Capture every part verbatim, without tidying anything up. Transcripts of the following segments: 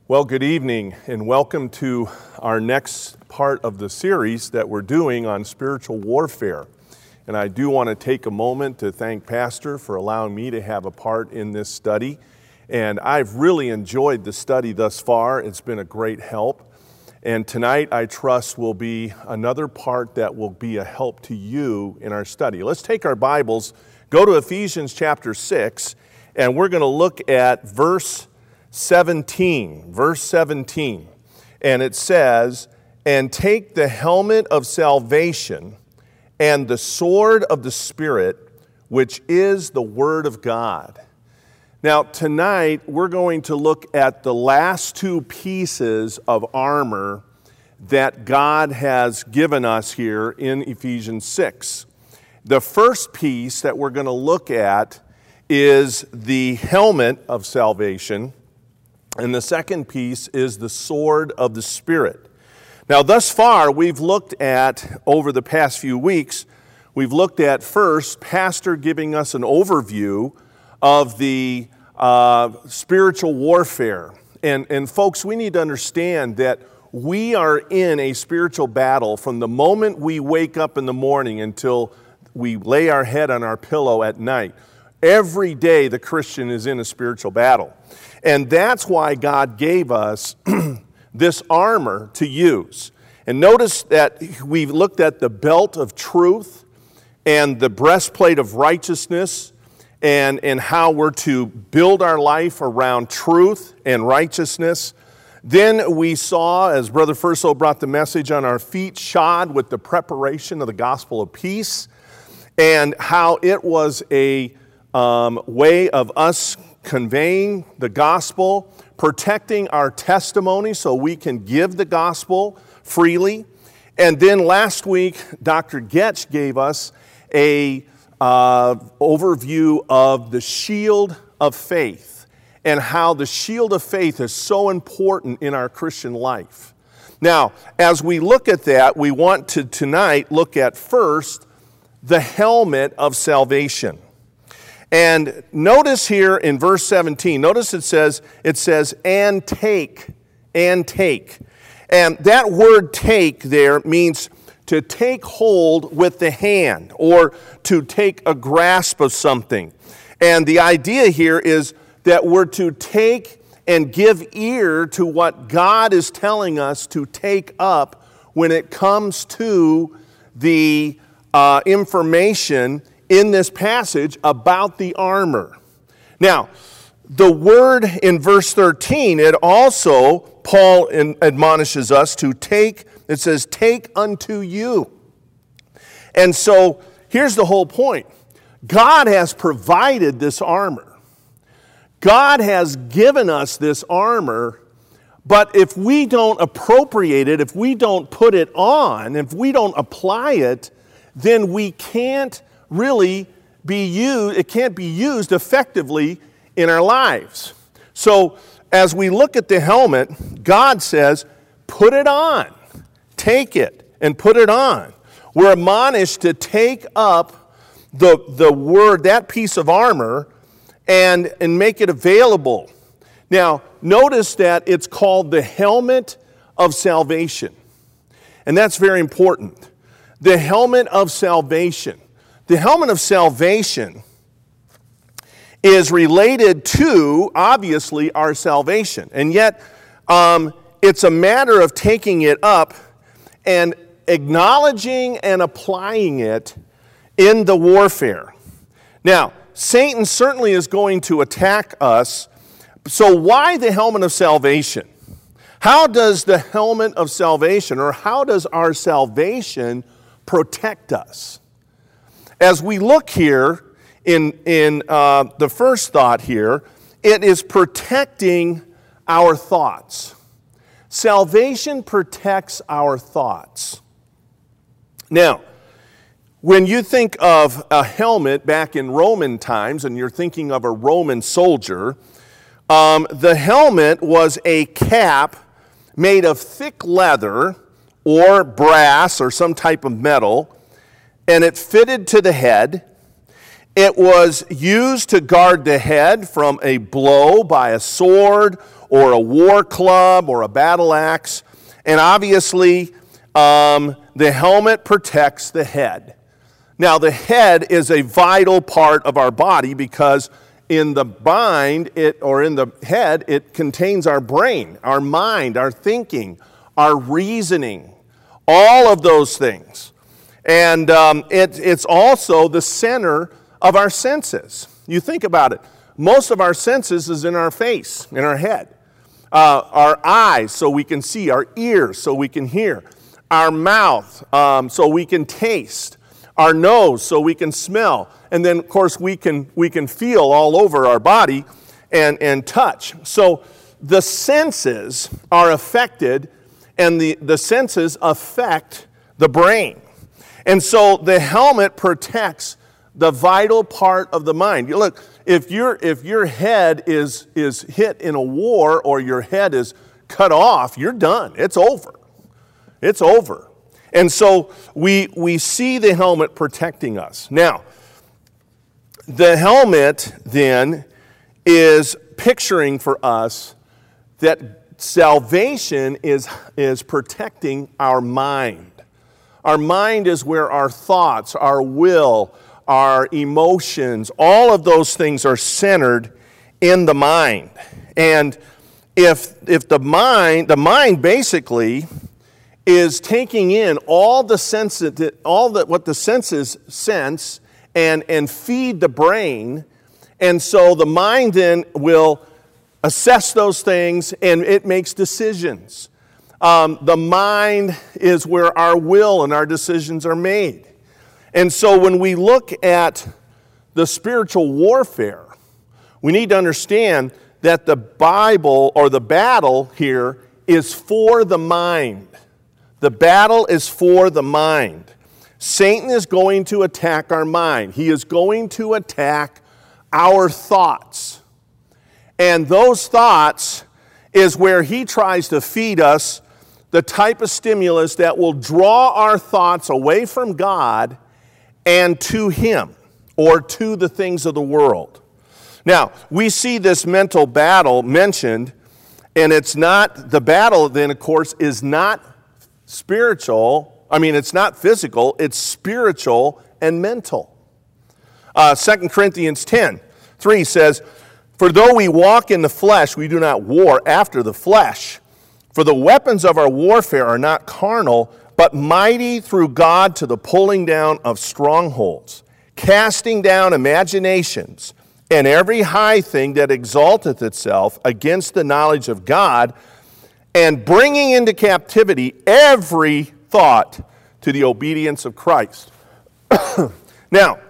Well, good evening and welcome to our next part of the series that we're doing on spiritual warfare. And I do want to take a moment to thank Pastor for allowing me to have a part in this study. And I've really enjoyed the study thus far. It's been a great help. And tonight, I trust, will be another part that will be a help to you in our study. Let's take our Bibles, go to Ephesians chapter six, and we're going to look at verse seventeen, verse seventeen, and it says, "And take the helmet of salvation and the sword of the Spirit, which is the Word of God." Now, tonight, we're going to look at the last two pieces of armor that God has given us here in Ephesians six. The first piece that we're going to look at is the helmet of salvation, and the second piece is the sword of the Spirit. Now, thus far, we've looked at, over the past few weeks, we've looked at first, Pastor giving us an overview of the uh, spiritual warfare. And, and folks, we need to understand that we are in a spiritual battle from the moment we wake up in the morning until we lay our head on our pillow at night. Every day, the Christian is in a spiritual battle. And that's why God gave us this armor to use. And notice that we've looked at the belt of truth and the breastplate of righteousness and, and how we're to build our life around truth and righteousness. Then we saw, as Brother Furso brought the message, on our feet shod with the preparation of the gospel of peace, and how it was a um, way of us conveying the gospel, protecting our testimony so we can give the gospel freely. And then last week, Doctor Getch gave us a uh, overview of the shield of faith and how the shield of faith is so important in our Christian life. Now, as we look at that, we want to tonight look at first the helmet of salvation. And notice here in verse seventeen, notice it says, it says, and take, and take. And that word take there means to take hold with the hand or to take a grasp of something. And the idea here is that we're to take and give ear to what God is telling us to take up when it comes to the uh, information in this passage about the armor. Now, the word in verse thirteen, it also, Paul in, admonishes us to take, it says, take unto you. And so, here's the whole point. God has provided this armor. God has given us this armor, but if we don't appropriate it, if we don't put it on, if we don't apply it, then we can't really be used, it can't be used effectively in our lives. So as we look at the helmet, God says, put it on, take it and put it on. We're admonished to take up the, the word, that piece of armor, and, and make it available. Now, notice that it's called the helmet of salvation. And that's very important. The helmet of salvation. The helmet of salvation is related to, obviously, our salvation. And yet, um, it's a matter of taking it up and acknowledging and applying it in the warfare. Now, Satan certainly is going to attack us. So why the helmet of salvation? How does the helmet of salvation, or how does our salvation protect us? As we look here in, in uh, the first thought here, it is protecting our thoughts. Salvation protects our thoughts. Now, when you think of a helmet back in Roman times, and you're thinking of a Roman soldier, um, the helmet was a cap made of thick leather or brass or some type of metal, and it fitted to the head. It was used to guard the head from a blow by a sword or a war club or a battle axe. And obviously, um, the helmet protects the head. Now, the head is a vital part of our body because in the mind, it or in the head, it contains our brain, our mind, our thinking, our reasoning, all of those things. And um, it, it's also the center of our senses. You think about it. Most of our senses is in our face, in our head. Uh, our eyes, so we can see. Our ears, so we can hear. Our mouth, um, so we can taste. Our nose, so we can smell. And then, of course, we can we can feel all over our body and, and touch. So the senses are affected, and the, the senses affect the brain. And so the helmet protects the vital part of the mind. You look, if your if your head is is hit in a war or your head is cut off, you're done. It's over. It's over. And so we we see the helmet protecting us. Now, the helmet then is picturing for us that salvation is, is protecting our mind. Our mind is where our thoughts, our will, our emotions, all of those things are centered in the mind. And if if the mind, the mind basically is taking in all the senses, all that what the senses sense and, and feed the brain, and so the mind then will assess those things and it makes decisions. Um, the mind is where our will and our decisions are made. And so when we look at the spiritual warfare, we need to understand that the Bible or the battle here is for the mind. The battle is for the mind. Satan is going to attack our mind. He is going to attack our thoughts. And those thoughts is where he tries to feed us the type of stimulus that will draw our thoughts away from God and to him or to the things of the world. Now, we see this mental battle mentioned, and it's not, the battle then, of course, is not spiritual. I mean, it's not physical, it's spiritual and mental. Uh, Second Corinthians ten three says, "For though we walk in the flesh, we do not war after the flesh. For the weapons of our warfare are not carnal, but mighty through God to the pulling down of strongholds, casting down imaginations, and every high thing that exalteth itself against the knowledge of God, and bringing into captivity every thought to the obedience of Christ." Now,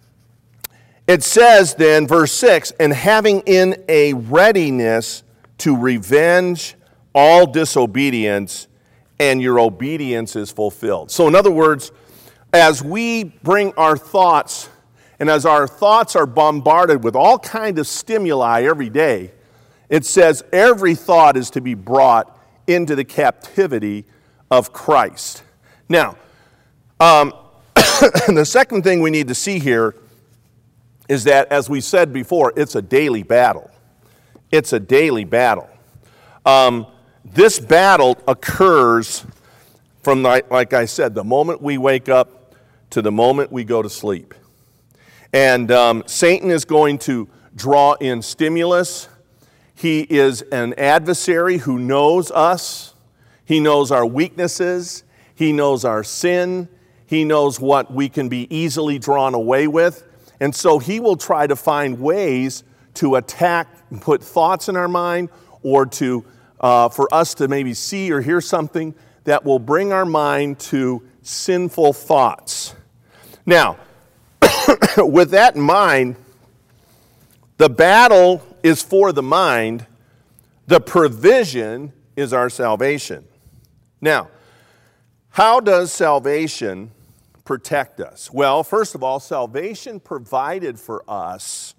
it says then, verse six, "And having in a readiness to revenge all disobedience, and your obedience is fulfilled." So in other words, as we bring our thoughts, and as our thoughts are bombarded with all kinds of stimuli every day, it says every thought is to be brought into the captivity of Christ. Now, um, the second thing we need to see here is that, as we said before, it's a daily battle. It's a daily battle. Um, this battle occurs from, like I said, the moment we wake up to the moment we go to sleep. And um, Satan is going to draw in stimulus. He is an adversary who knows us. He knows our weaknesses. He knows our sin. He knows what we can be easily drawn away with. And so he will try to find ways to attack, put thoughts in our mind, or to uh, for us to maybe see or hear something that will bring our mind to sinful thoughts. Now, with that in mind, the battle is for the mind. The provision is our salvation. Now, how does salvation protect us? Well, first of all, salvation provided for us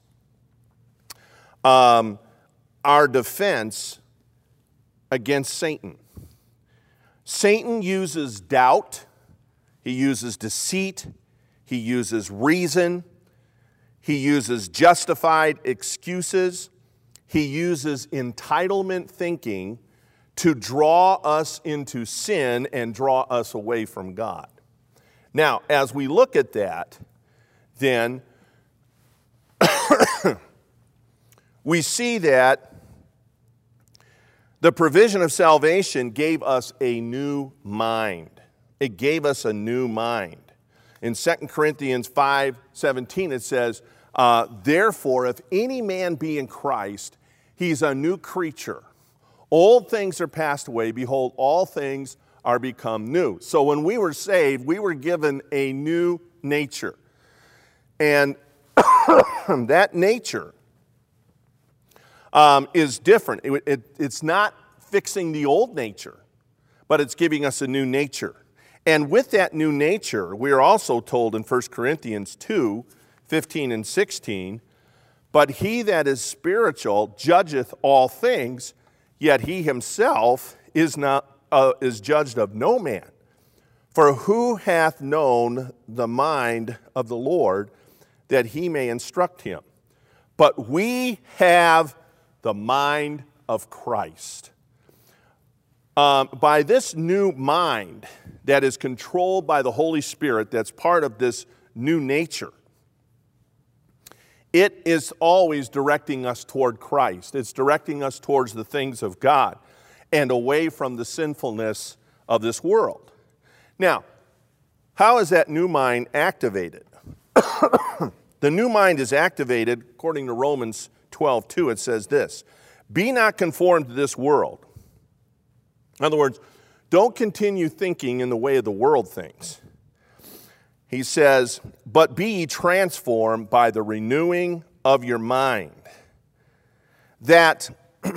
um, our defense against Satan. Satan uses doubt, he uses deceit, he uses reason, he uses justified excuses, he uses entitlement thinking to draw us into sin and draw us away from God. Now, as we look at that, then we see that the provision of salvation gave us a new mind. It gave us a new mind. In Second Corinthians five seventeen, it says, uh, therefore, if any man be in Christ, he's a new creature. Old things are passed away. Behold, all things are become new. So when we were saved, we were given a new nature. And that nature um, is different. It, it, it's not fixing the old nature, but it's giving us a new nature. And with that new nature, we are also told in First Corinthians two, fifteen and sixteen, but he that is spiritual judgeth all things, yet he himself is not uh, is judged of no man. For who hath known the mind of the Lord, that he may instruct him? But we have the mind of Christ. Um, by this new mind that is controlled by the Holy Spirit, that's part of this new nature, it is always directing us toward Christ. It's directing us towards the things of God and away from the sinfulness of this world. Now, how is that new mind activated? The new mind is activated, according to Romans twelve two, it says this, be not conformed to this world. In other words, don't continue thinking in the way of the world thinks. He says, but be ye transformed by the renewing of your mind, that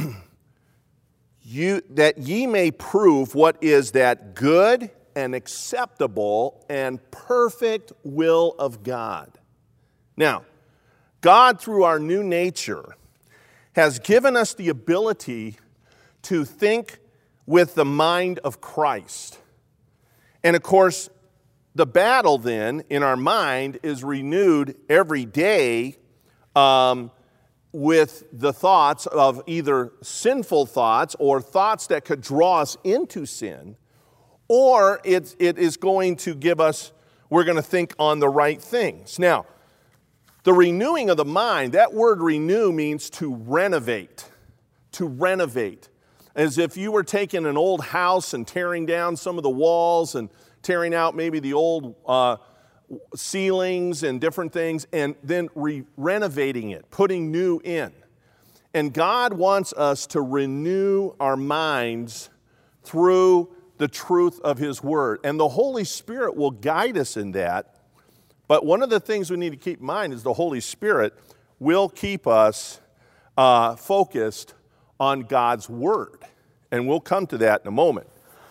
you that ye may prove what is that good and acceptable and perfect will of God. Now, God, through our new nature, has given us the ability to think with the mind of Christ. And of course, the battle then in our mind is renewed every day um, with the thoughts of either sinful thoughts or thoughts that could draw us into sin, or it, it is going to give us, we're going to think on the right things. Now, the renewing of the mind, that word renew means to renovate, to renovate. As if you were taking an old house and tearing down some of the walls and tearing out maybe the old uh, ceilings and different things, and then re- renovating it, putting new in. And God wants us to renew our minds through the truth of His Word. And the Holy Spirit will guide us in that. But one of the things we need to keep in mind is the Holy Spirit will keep us uh, focused on God's Word. And we'll come to that in a moment.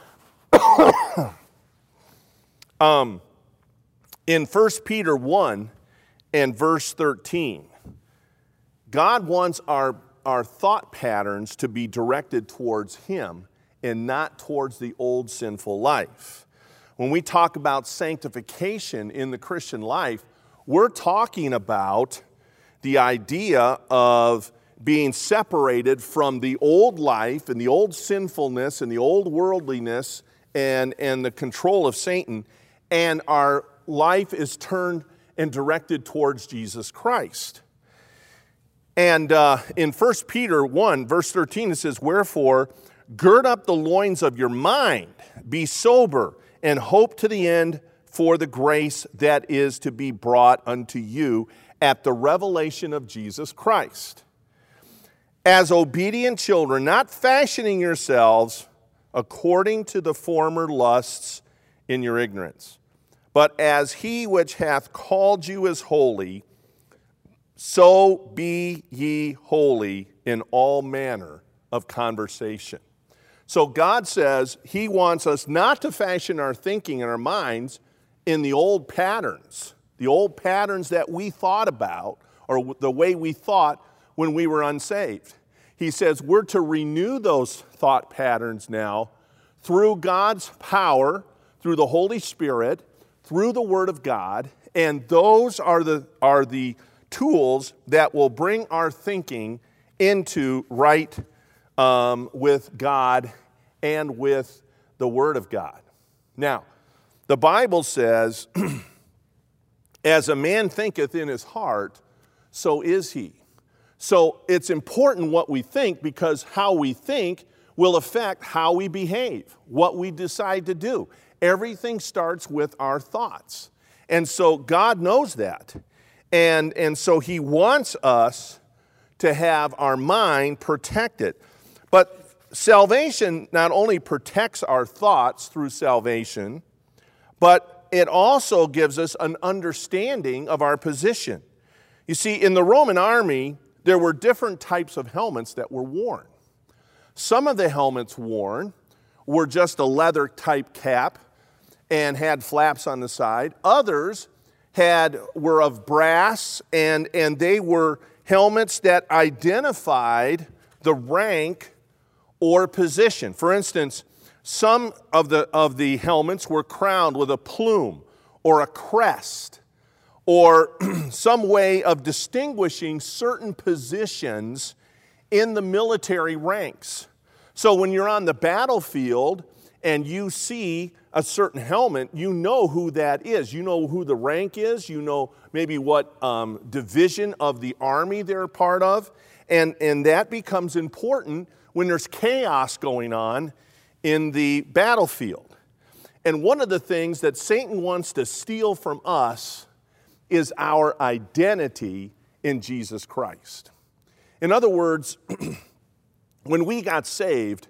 um, in First Peter one and verse thirteen, God wants our, our thought patterns to be directed towards Him and not towards the old sinful life. When we talk about sanctification in the Christian life, we're talking about the idea of being separated from the old life and the old sinfulness and the old worldliness and, and the control of Satan, and our life is turned and directed towards Jesus Christ. And uh, in First Peter one, verse thirteen, it says, wherefore, gird up the loins of your mind, be sober, and hope to the end for the grace that is to be brought unto you at the revelation of Jesus Christ. As obedient children, not fashioning yourselves according to the former lusts in your ignorance, but as He which hath called you is holy, so be ye holy in all manner of conversation. So God says He wants us not to fashion our thinking and our minds in the old patterns, the old patterns that we thought about, or the way we thought when we were unsaved. He says we're to renew those thought patterns now through God's power, through the Holy Spirit, through the Word of God, and those are the, are the tools that will bring our thinking into right um, with God and with the Word of God. Now, the Bible says, as a man thinketh in his heart, so is he. So it's important what we think, because how we think will affect how we behave, what we decide to do. Everything starts with our thoughts. And so God knows that. And, and so he wants us to have our mind protected. But salvation not only protects our thoughts through salvation, but it also gives us an understanding of our position. You see, in the Roman army, there were different types of helmets that were worn. Some of the helmets worn were just a leather type cap and had flaps on the side. Others had were of brass, and, and they were helmets that identified the rank or position. For instance, some of the, of the helmets were crowned with a plume or a crest or some way of distinguishing certain positions in the military ranks. So when you're on the battlefield and you see a certain helmet, you know who that is. You know who the rank is. You know maybe what um, division of the army they're part of. And, and that becomes important when there's chaos going on in the battlefield. And one of the things that Satan wants to steal from us is our identity in Jesus Christ. In other words, when we got saved,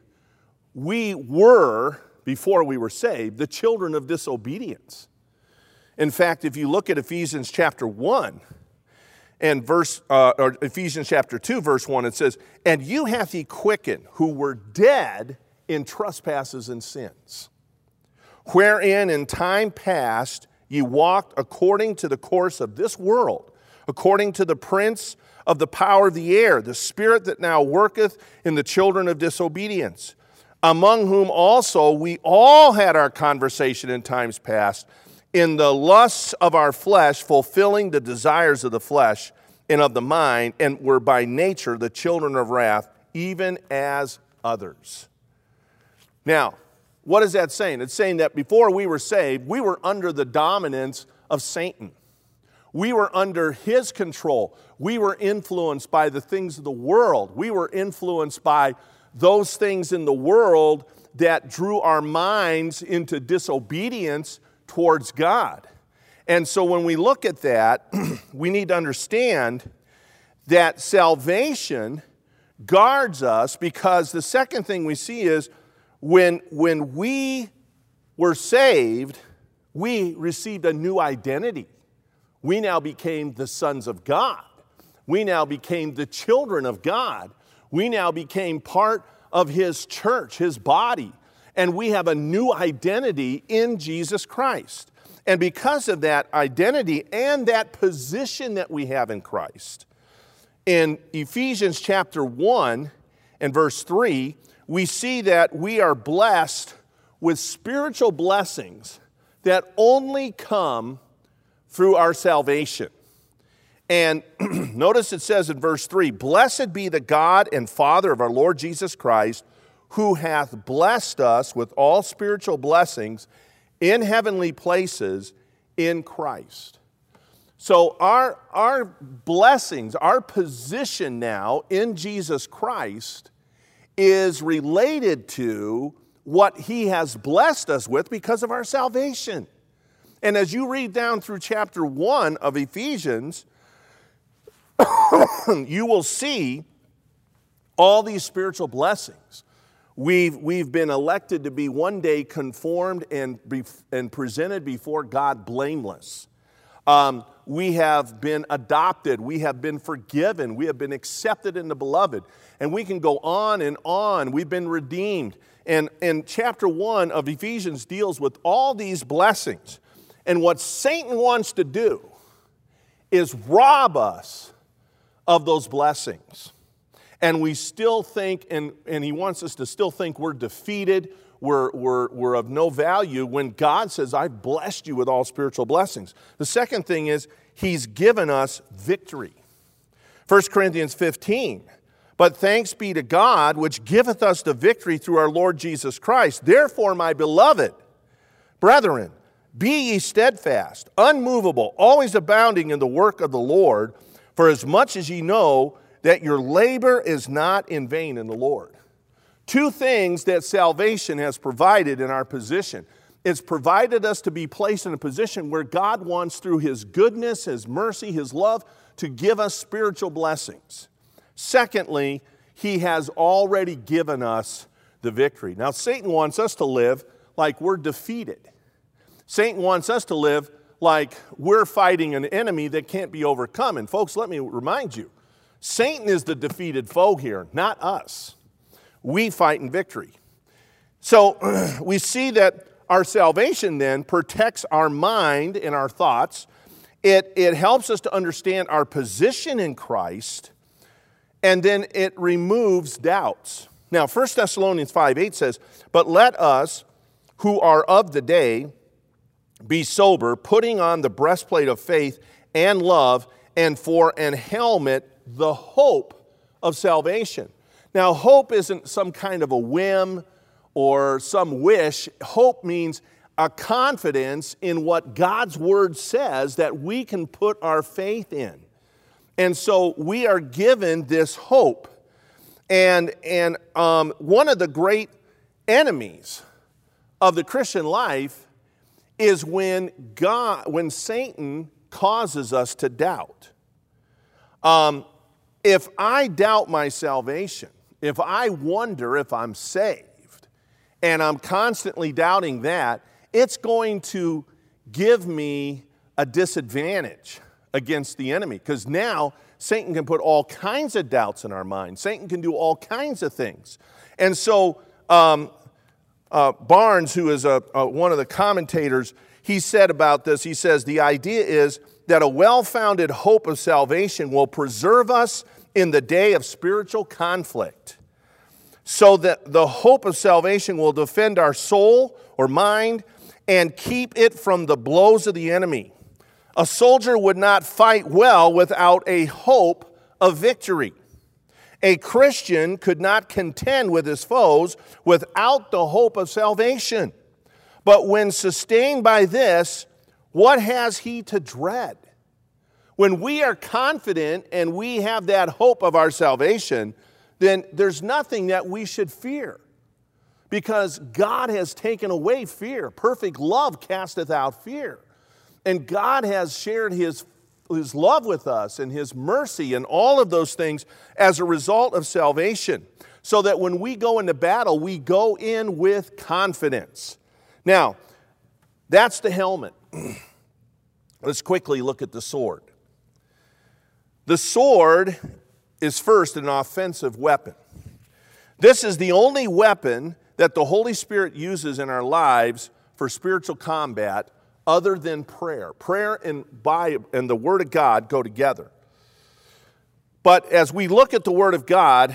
we were, before we were saved, the children of disobedience. In fact, if you look at Ephesians chapter one and verse, uh, or Ephesians chapter two, verse one, it says, "And you hath he quickened, who were dead in trespasses and sins, wherein in time past ye walked according to the course of this world, according to the prince of the power of the air, the spirit that now worketh in the children of disobedience, among whom also we all had our conversation in times past, in the lusts of our flesh, fulfilling the desires of the flesh and of the mind, and were by nature the children of wrath, even as others." Now, what is that saying? It's saying that before we were saved, we were under the dominance of Satan. We were under his control. We were influenced by the things of the world. We were influenced by those things in the world that drew our minds into disobedience towards God. And so when we look at that, we need to understand that salvation guards us, because the second thing we see is when, when we were saved, we received a new identity. We now became the sons of God. We now became the children of God. We now became part of his church, his body. And we have a new identity in Jesus Christ. And because of that identity and that position that we have in Christ, in Ephesians chapter one and verse three, we see that we are blessed with spiritual blessings that only come through our salvation. And notice it says in verse three, "Blessed be the God and Father of our Lord Jesus Christ, who hath blessed us with all spiritual blessings in heavenly places in Christ." So our, our blessings, our position now in Jesus Christ is related to what he has blessed us with because of our salvation. And as you read down through chapter one of Ephesians, you will see all these spiritual blessings. We've, we've been elected to be one day conformed and, be, and presented before God blameless. Um, we have been adopted. We have been forgiven. We have been accepted in the beloved. And we can go on and on. We've been redeemed. And, and chapter one of Ephesians deals with all these blessings. And what Satan wants to do is rob us of those blessings. And we still think, and, and he wants us to still think we're defeated, we're, we're, we're of no value, when God says, "I've blessed you with all spiritual blessings." The second thing is, he's given us victory. First Corinthians fifteen, But thanks be to God, which giveth us the victory through our Lord Jesus Christ. Therefore, my beloved brethren, be ye steadfast, unmovable, always abounding in the work of the Lord, for as much as ye know that your labor is not in vain in the Lord. Two things that salvation has provided in our position. It's provided us to be placed in a position where God wants, through His goodness, His mercy, His love, to give us spiritual blessings. Secondly, He has already given us the victory. Now, Satan wants us to live like we're defeated. Satan wants us to live like we're fighting an enemy that can't be overcome. And folks, let me remind you, Satan is the defeated foe here, not us. We fight in victory. So we see that our salvation then protects our mind and our thoughts. It, it helps us to understand our position in Christ, and then it removes doubts. Now, First Thessalonians five eight says, but let us who are of the day be sober, putting on the breastplate of faith and love, and for an helmet, the hope of salvation. Now, hope isn't some kind of a whim or some wish. Hope means a confidence in what God's Word says that we can put our faith in. And so we are given this hope. And, and um, one of the great enemies of the Christian life is when God, when Satan causes us to doubt. Um, if I doubt my salvation, if I wonder if I'm saved, and I'm constantly doubting that, it's going to give me a disadvantage against the enemy, because now Satan can put all kinds of doubts in our mind. Satan can do all kinds of things. And so um, uh, Barnes, who is a, a, one of the commentators, he said about this, he says, the idea is that a well-founded hope of salvation will preserve us in the day of spiritual conflict, so that the hope of salvation will defend our soul or mind and keep it from the blows of the enemy. A soldier would not fight well without a hope of victory. A Christian could not contend with his foes without the hope of salvation. But when sustained by this, what has he to dread? When we are confident and we have that hope of our salvation, then there's nothing that we should fear, because God has taken away fear. Perfect love casteth out fear. And God has shared his, his love with us and His mercy and all of those things as a result of salvation, so that when we go into battle, we go in with confidence. Now, that's the helmet. Let's quickly look at the sword. The sword is first an offensive weapon. This is the only weapon that the Holy Spirit uses in our lives for spiritual combat other than prayer. Prayer and, by, and the Word of God go together. But as we look at the Word of God,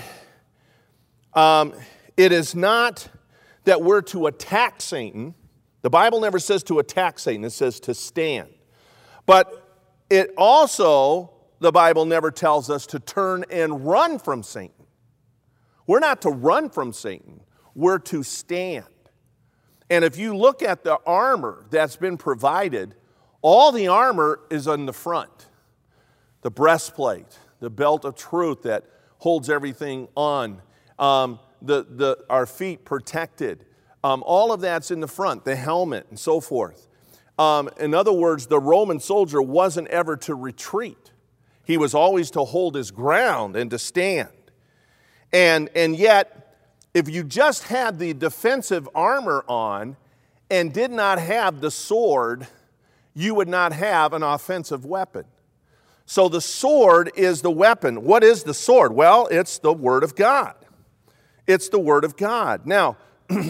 um, it is not that we're to attack Satan. The Bible never says to attack Satan. It says to stand. But it also, the Bible never tells us to turn and run from Satan. We're not to run from Satan. We're to stand. And if you look at the armor that's been provided, all the armor is on the front. The breastplate, the belt of truth that holds everything on, um, the, the, our feet protected. Um, all of that's in the front, the helmet and so forth. Um, in other words, the Roman soldier wasn't ever to retreat. He was always to hold his ground and to stand. And, and yet, if you just had the defensive armor on and did not have the sword, you would not have an offensive weapon. So the sword is the weapon. What is the sword? Well, it's the Word of God. It's the Word of God. Now,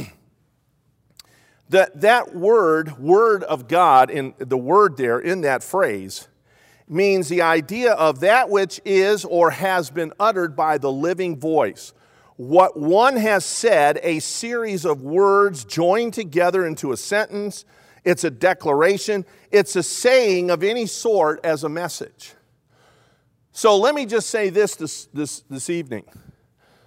that, that word, Word of God, in the word there in that phrase, means the idea of that which is or has been uttered by the living voice. What one has said, a series of words joined together into a sentence. It's a declaration. It's a saying of any sort as a message. So let me just say this this, this, this evening.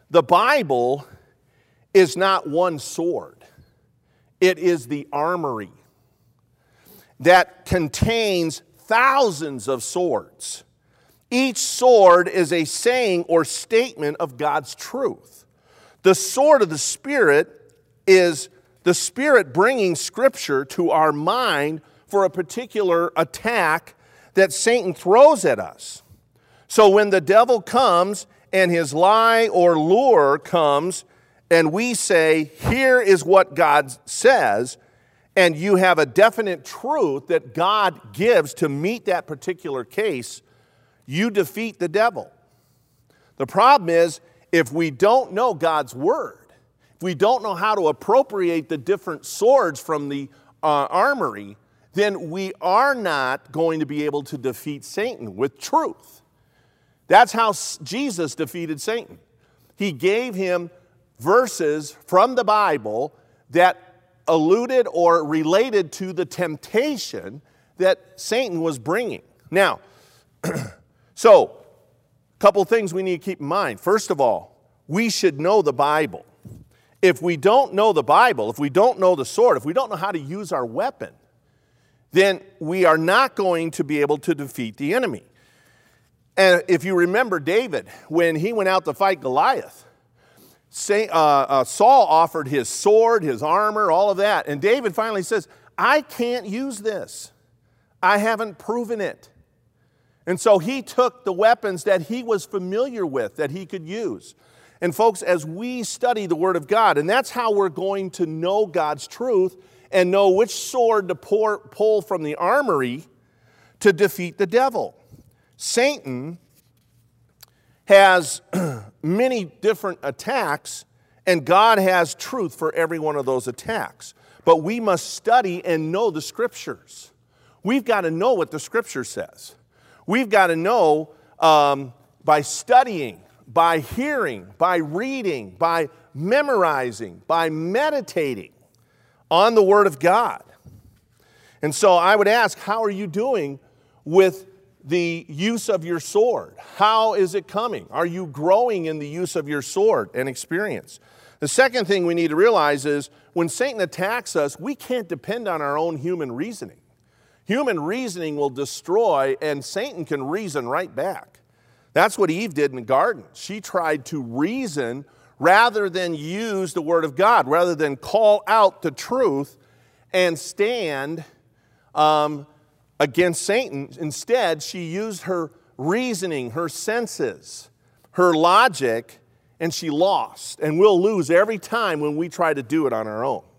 The Bible is not one sword. It is the armory that contains thousands of swords. Each sword is a saying or statement of God's truth. The sword of the Spirit is the Spirit bringing Scripture to our mind for a particular attack that Satan throws at us. So when the devil comes and his lie or lure comes, and we say, here is what God says, and you have a definite truth that God gives to meet that particular case, you defeat the devil. The problem is, if we don't know God's word, if we don't know how to appropriate the different swords from the uh, armory, then we are not going to be able to defeat Satan with truth. That's how Jesus defeated Satan. He gave him verses from the Bible that alluded or related to the temptation that Satan was bringing. Now, so, a couple things we need to keep in mind. First of all, we should know the Bible. If we don't know the Bible, if we don't know the sword, if we don't know how to use our weapon, then we are not going to be able to defeat the enemy. And if you remember David, when he went out to fight Goliath, Say, uh, uh, Saul offered his sword, his armor, all of that. And David finally says, I can't use this. I haven't proven it. And so he took the weapons that he was familiar with, that he could use. And folks, as we study the Word of God, and that's how we're going to know God's truth and know which sword to pour, pull from the armory to defeat the devil. Satan has many different attacks, and God has truth for every one of those attacks. But we must study and know the Scriptures. We've got to know what the Scripture says. We've got to know um, by studying, by hearing, by reading, by memorizing, by meditating on the Word of God. And so I would ask, how are you doing with the use of your sword? How is it coming? Are you growing in the use of your sword and experience? The second thing we need to realize is when Satan attacks us, we can't depend on our own human reasoning. Human reasoning will destroy, and Satan can reason right back. That's what Eve did in the garden. She tried to reason rather than use the Word of God, rather than call out the truth and stand um, against Satan. Instead, she used her reasoning, her senses, her logic, and she lost. And we'll lose every time when we try to do it on our own.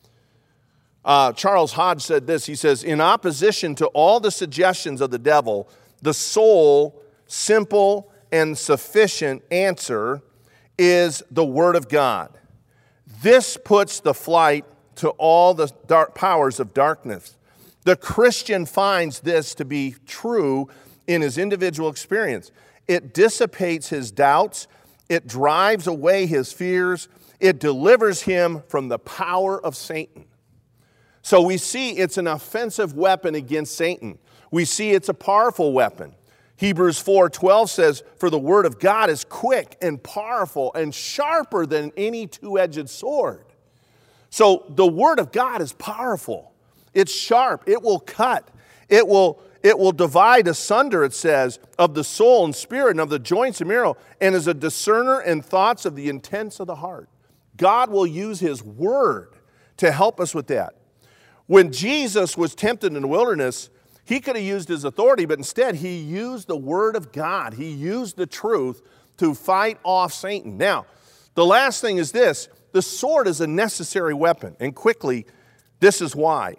Uh, Charles Hodge said this. He says, in opposition to all the suggestions of the devil, the sole, simple, and sufficient answer is the Word of God. This puts the flight to all the dark powers of darkness. The Christian finds this to be true in his individual experience. It dissipates his doubts. It drives away his fears. It delivers him from the power of Satan. So we see it's an offensive weapon against Satan. We see it's a powerful weapon. Hebrews four twelve says, for the Word of God is quick and powerful and sharper than any two-edged sword. So the Word of God is powerful. It's sharp. It will cut. It will, it will divide asunder, it says, of the soul and spirit and of the joints and marrow, and is a discerner in thoughts of the intents of the heart. God will use His Word to help us with that. When Jesus was tempted in the wilderness, He could have used His authority, but instead He used the Word of God. He used the truth to fight off Satan. Now, the last thing is this. The sword is a necessary weapon. And quickly, this is why.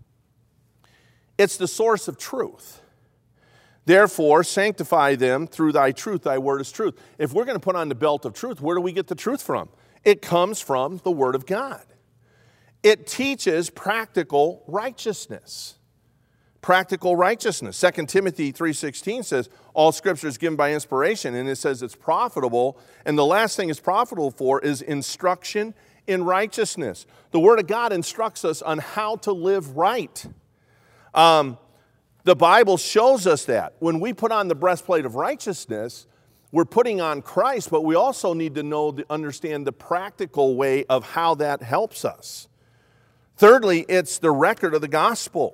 It's the source of truth. Therefore, sanctify them through thy truth. Thy word is truth. If we're going to put on the belt of truth, where do we get the truth from? It comes from the Word of God. It teaches practical righteousness. Practical righteousness. Second Timothy three sixteen says, all Scripture is given by inspiration, and it says it's profitable. And the last thing it's profitable for is instruction in righteousness. The Word of God instructs us on how to live right. Um, the Bible shows us that. When we put on the breastplate of righteousness, we're putting on Christ, but we also need to know, the, understand the practical way of how that helps us. Thirdly, it's the record of the gospel.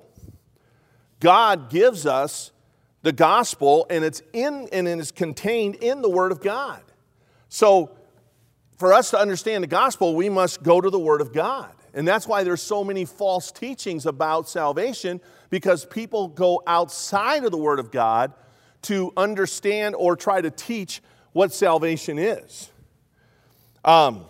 God gives us the gospel, and it's in and it is contained in the Word of God. So, for us to understand the gospel, we must go to the Word of God. And that's why there's so many false teachings about salvation, because people go outside of the Word of God to understand or try to teach what salvation is. Um,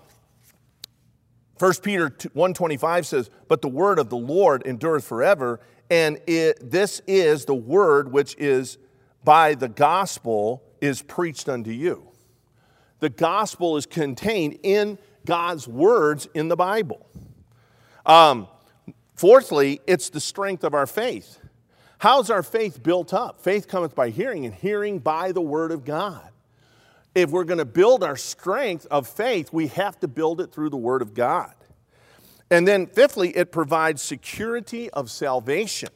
First Peter one twenty-five says, "But the word of the Lord endureth forever, and it, this is the word which is by the gospel is preached unto you." The gospel is contained in God's words in the Bible. Um, fourthly, it's the strength of our faith. How's our faith built up? Faith cometh by hearing, and hearing by the word of God. If we're going to build our strength of faith, we have to build it through the word of God. And then fifthly, it provides security of salvation.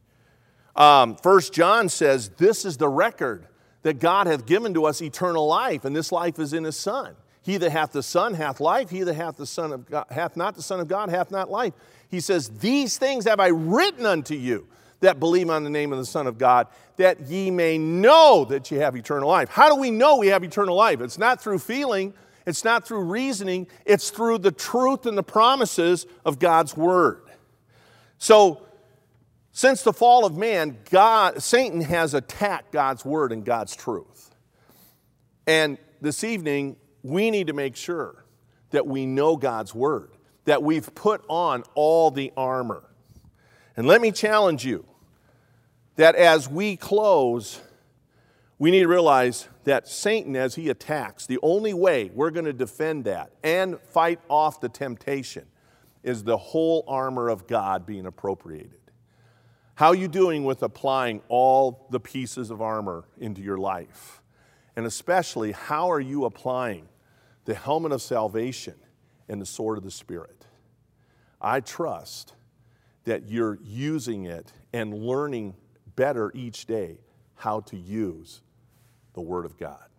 Um, First John says, "This is the record, that God hath given to us eternal life, and this life is in his Son. He that hath the Son hath life, he that hath the Son of God, hath not the Son of God hath not life." He says, "These things have I written unto you, that believe on the name of the Son of God, that ye may know that ye have eternal life." How do we know we have eternal life? It's not through feeling, it's not through reasoning, it's through the truth and the promises of God's Word. So, since the fall of man, God, Satan has attacked God's Word and God's truth. And this evening, we need to make sure that we know God's Word, that we've put on all the armor. And let me challenge you that as we close, we need to realize that Satan, as he attacks, the only way we're going to defend that and fight off the temptation is the whole armor of God being appropriated. How are you doing with applying all the pieces of armor into your life? And especially, how are you applying the helmet of salvation and the sword of the Spirit? I trust that you're using it and learning better each day how to use the Word of God.